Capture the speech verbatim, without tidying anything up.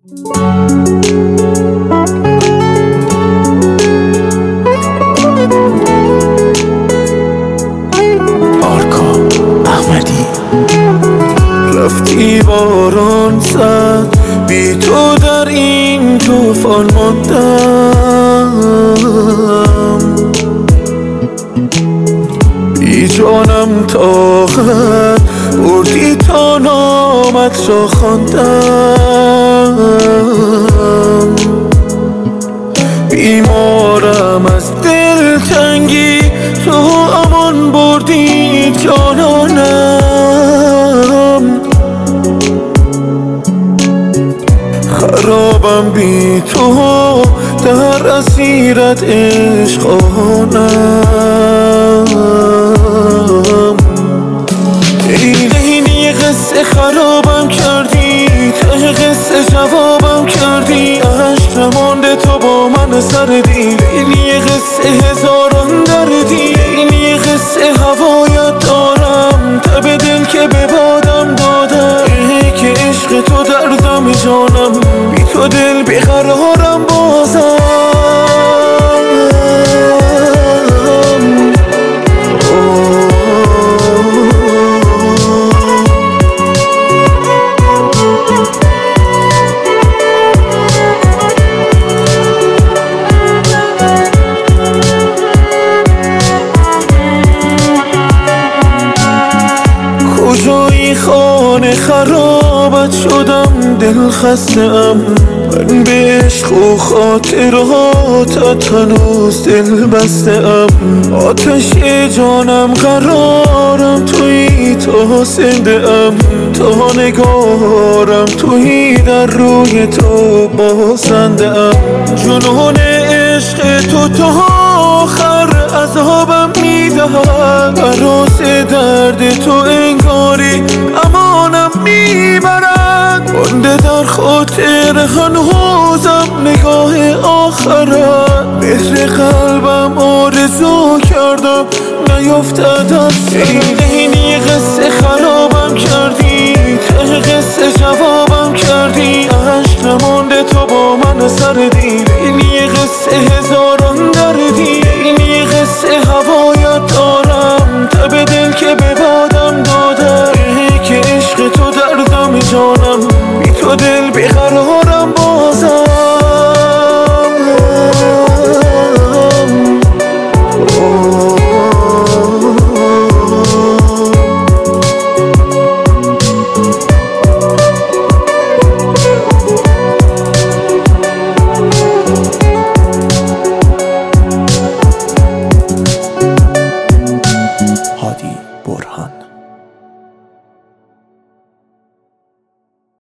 آرکا احمدی. رفتی باران زد، بی تو در این طوفان ماندم، بی جانم طاقت بردی تا نامت را خواندم. بیمارم از دلتنگی، تو امان بردی جانانم. خرابم بی تو در اسیرت عشقانم. ای لیلی قصه خرابم کردی، ته قصه جوابم کردی، عشق نمانده تو با من سردی. لیلی قصه هزاران دردی، لیلی قصه هوایت دارم، تب دل که به بادم دادم. ای که عشق تو دردم جانم، بی تو دل بیقرارم بازم. کجایی خانه خرابت شدم، دل خسته ام من به عشق و خاطراتت، هنوز دل بسته ام. آتش جانم قرارم تویی، تا زنده ام تا نگارم تویی، در روی تو بازنده ام. جنون عشق تو تا آخر عذابم میدهد، راز درد تو انگاری امانم میبرد. مانده در خاطر هنوزم نگاه آخرت، مهر قلبم آرزو کردم نیفتد از سر. لیلی قصه خرابم کردی، ته قصه جوابم کردی، عشق نمانده تو با من سردی. لیلی قصه هزاران دردی، لیلی قصه هوایت دارم، تب دل که به بادم دادم. ای که عشق تو دردم جانم، بی تو دل بیقرارم بازم.